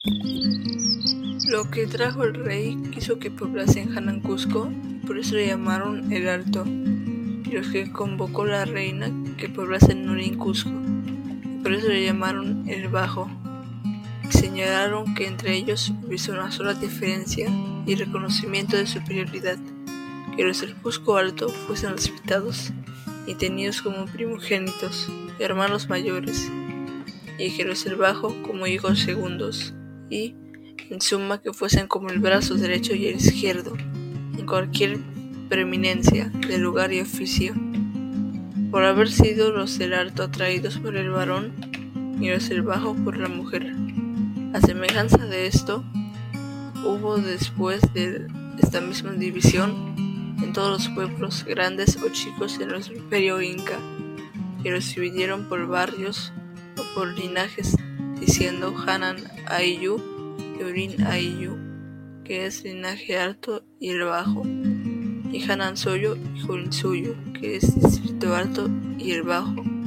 Lo que trajo el rey quiso que poblasen Hanan Cusco, y por eso le llamaron el Alto, y los que convocó la reina que poblasen Nurin Cusco, y por eso le llamaron el Bajo. Y señalaron que entre ellos hubiese una sola diferencia y reconocimiento de superioridad, que los del Cusco Alto fuesen respetados y tenidos como primogénitos, hermanos mayores, y que los del Bajo como hijos segundos, y en suma que fuesen como el brazo derecho y el izquierdo, en cualquier preeminencia de lugar y oficio, por haber sido los del alto atraídos por el varón y los del bajo por la mujer. A semejanza de esto, hubo después de esta misma división en todos los pueblos, grandes o chicos, en nuestro imperio inca, que los dividieron por barrios o por linajes, diciendo Hanan Ayllu y Urin Ayllu, que es linaje alto y el bajo, y Hanan Soyo y Jurin Suyo, que es distrito alto y el bajo.